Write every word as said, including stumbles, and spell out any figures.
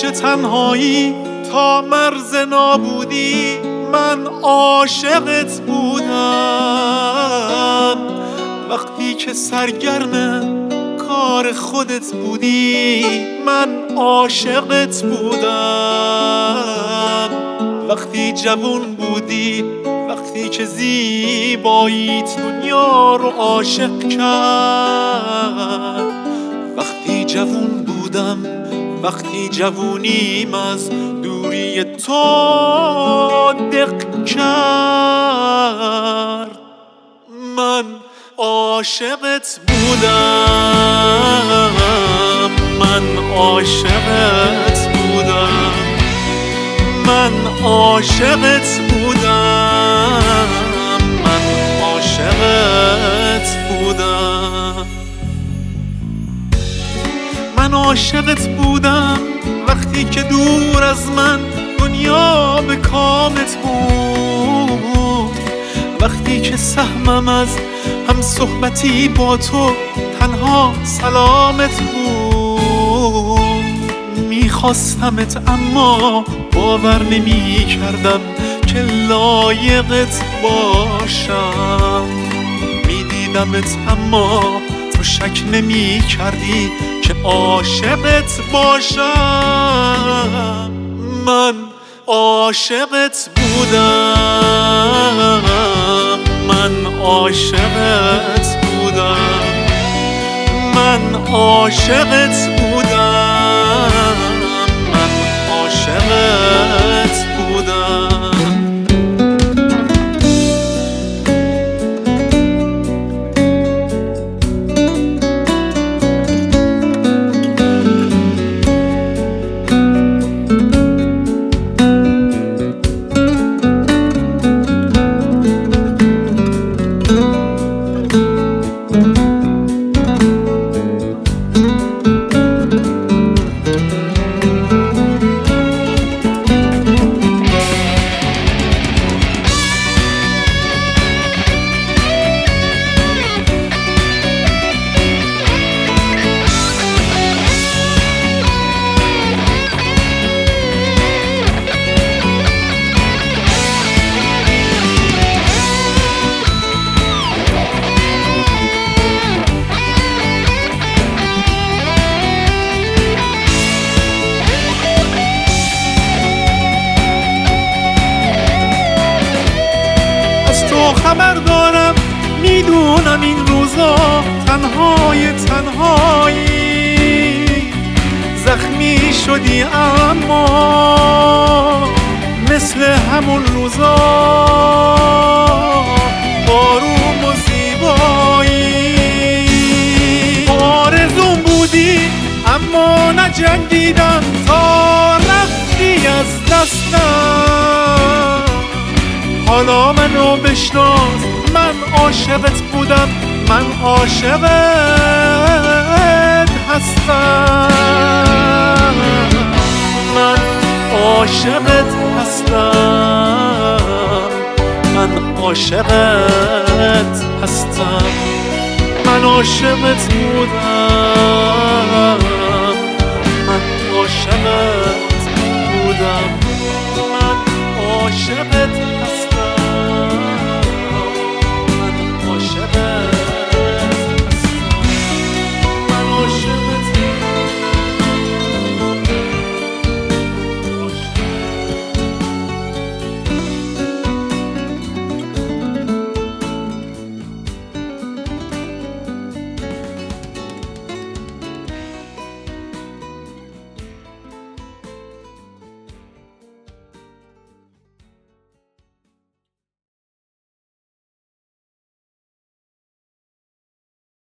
تنهایی تا مرز نابودی من عاشقت بودم. وقتی که سرگرم کار خودت بودی من عاشقت بودم. وقتی جوون بودی، وقتی که زیباییت دنیا رو عاشق کرد. وقتی جوون بودم، وقتی جوونیم از دوری تو دق کرد. من عاشقت بودم، من عاشقت بودم، من عاشقت بودم، من عاشقت بودم. من عاشقت بودم وقتی که دور از من دنیا به کامت بود. وقتی که سهمم از هم صحبتی با تو تنها سلامت بود. میخواستمت اما باور نمی کردم که لایقت باشم. میدیدمت اما تو شک نمی کردی که عاشقت باشم. من عاشقت بودم، من عاشقت بودم، من عاشقت بودم، من عاشقت بودم. خبر دارم، میدونم این روزا تنهای تنهایی. زخمی شدی اما مثل همون روزا آروم و زیبایی. آرزوم بودی اما نجنگیدم تا رفتی از دستم. حالا منو بشناس، من عاشقت بودم، من عاشقت هستم. من عاشقت هستم، من عاشقت هستم، من عاشقت بودم، من عاشقت بودم.